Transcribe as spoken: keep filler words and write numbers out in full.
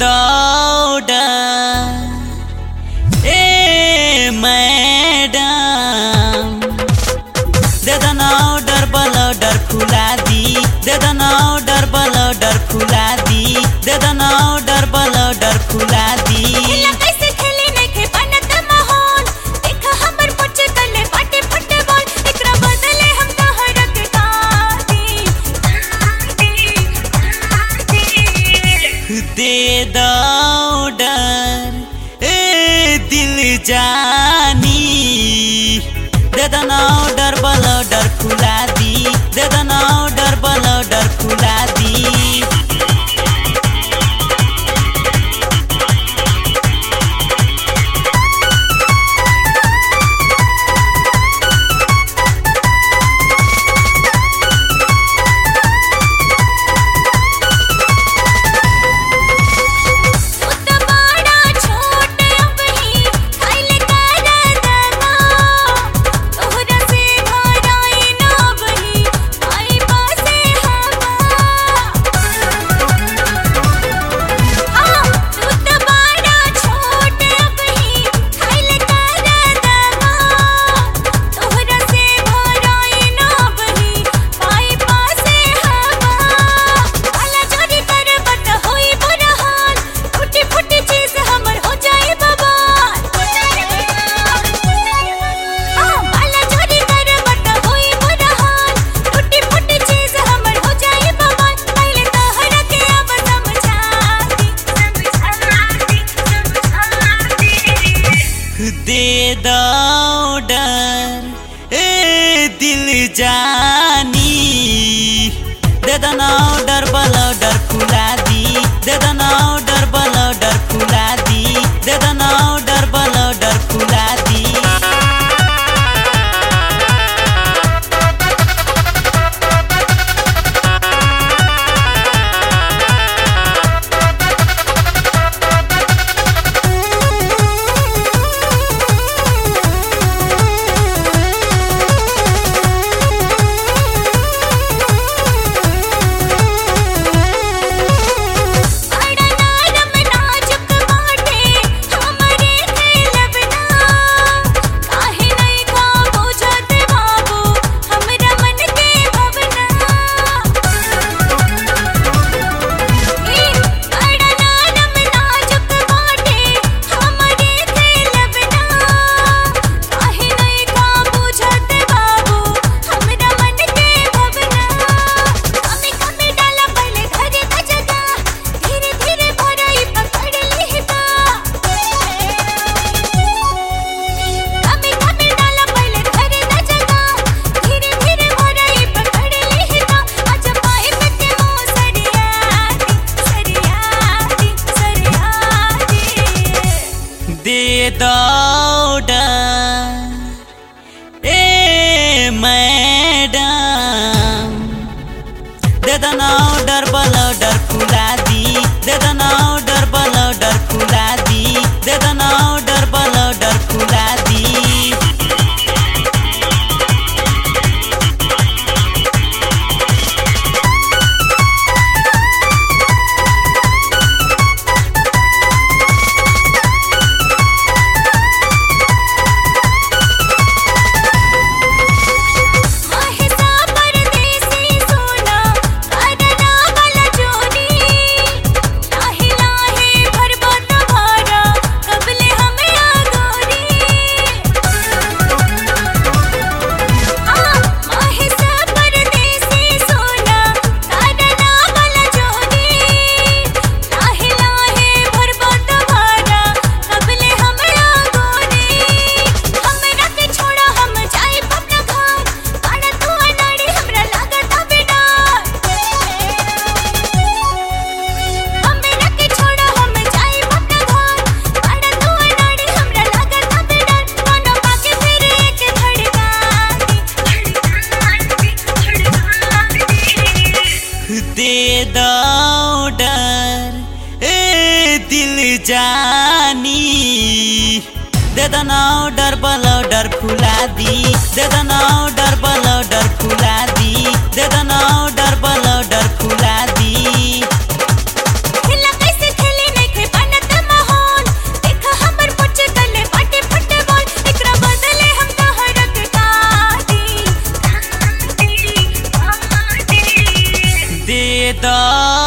Order ए madam दे देना order बलॉर्डर खुला दी दे देना ऑर्डर बलॉर्डर खुला दी दे देना ऑर्डर बलॉर्डर खुला दी दे दो ऑर्डर ए दिल जानी दे देना ऑर्डर बलॉर्डर खुला दी दे देना ऑर्डर बलॉर्डर खुला दी दे दो ऑर्डर ए दिल जानी दे देना ऑर्डर बलॉर्डर खुला दी दे देना ऑर्डर बलॉर्डर खुला दी दे देना ऑर्डर बलॉर्डर खुला दी दे दो ऑर्डर ए मैडम दे देना ऑर्डर बलॉर्डर खुला दी दे देना ऑर्डर बलॉर्डर खुला दी दे देना ऑर्डर बलॉर्डर खुला दी दे दो ऑर्डर ए दिल जानी दे देना ऑर्डर बलॉर्डर खुला दी दे देना ऑर्डर बलॉर्डर खुला दी दे देना ऑर्डर बलॉर्डर खुला दी। खेला कैसे खेले नहीं खे दो